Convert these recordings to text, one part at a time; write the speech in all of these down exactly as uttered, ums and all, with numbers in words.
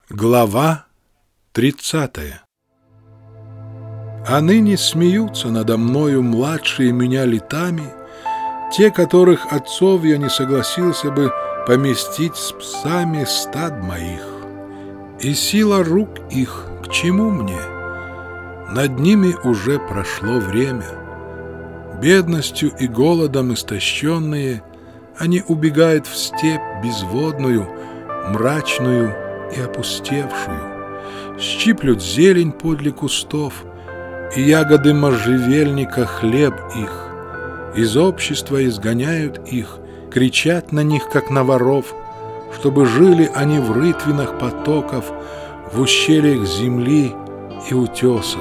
Глава тридцатая. А ныне смеются надо мною младшие меня летами, те, которых отцов я не согласился бы поместить с псами стад моих. И сила рук их к чему мне? Над ними уже прошло время. Бедностью и голодом истощенные, они убегают в степь безводную, мрачную и опустевшую, щиплют зелень подле кустов, и ягоды можжевельника хлеб их. Из общества изгоняют их, кричат на них, как на воров, чтобы жили они в рытвинах потоков, в ущельях земли и утесов.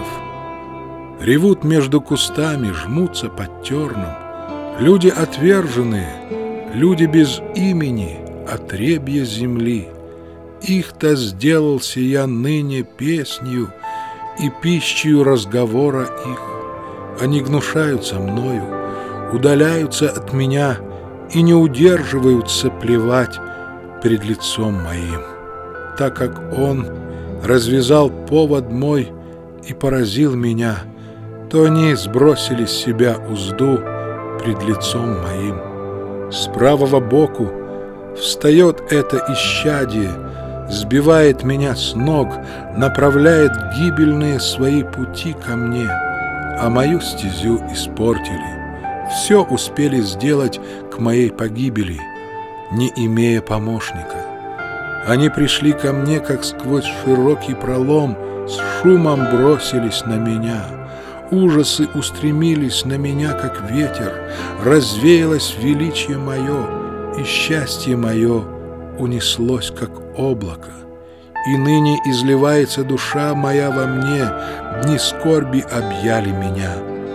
Ревут между кустами, жмутся под терном, люди отверженные, люди без имени, отребья земли. Их-то сделался я ныне песнью и пищею разговора их. Они гнушаются мною, удаляются от меня и не удерживаются плевать пред лицом моим. Так как он развязал повод мой и поразил меня, то они сбросили с себя узду пред лицом моим. С правого боку встает это исчадие, сбивает меня с ног, направляет гибельные свои пути ко мне, а мою стезю испортили. Все успели сделать к моей погибели, не имея помощника. Они пришли ко мне, как сквозь широкий пролом, с шумом бросились на меня. Ужасы устремились на меня, как ветер, развеялось величие мое, и счастье мое унеслось, как облако. И ныне изливается душа моя во мне, дни скорби объяли меня.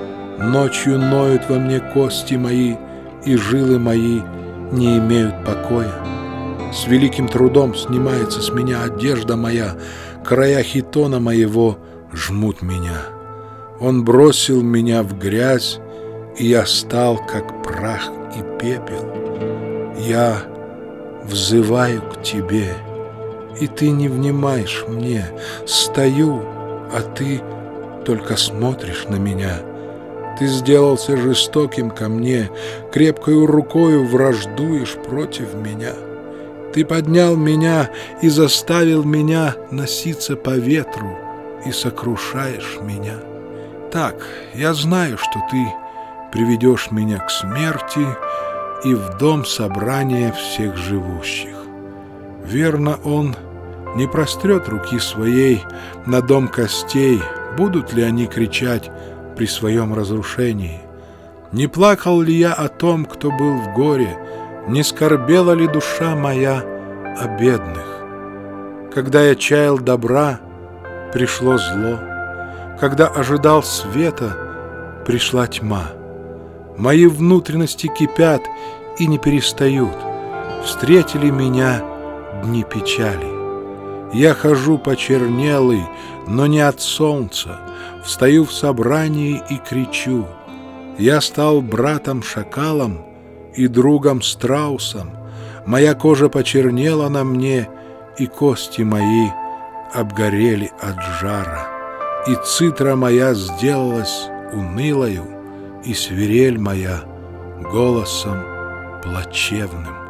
Ночью ноют во мне кости мои, и жилы мои не имеют покоя. С великим трудом снимается с меня одежда моя, края хитона моего жмут меня. Он бросил меня в грязь, и я стал, как прах и пепел. Я взываю к тебе, и ты не внимаешь мне. Стою, а ты только смотришь на меня. Ты сделался жестоким ко мне, крепкою рукою враждуешь против меня. Ты поднял меня и заставил меня носиться по ветру, и сокрушаешь меня. Так, я знаю, что ты приведешь меня к смерти и в дом собрания всех живущих. Верно, он не прострет руки своей на дом костей, будут ли они кричать при своем разрушении. Не плакал ли я о том, кто был в горе, не скорбела ли душа моя о бедных? Когда я чаял добра, пришло зло, когда ожидал света, пришла тьма. Мои внутренности кипят и не перестают. Встретили меня дни печали. Я хожу почернелый, но не от солнца. Встаю в собрании и кричу. Я стал братом-шакалом и другом-страусом. Моя кожа почернела на мне, и кости мои обгорели от жара. И цитра моя сделалась унылою, и свирель моя голосом плачевным.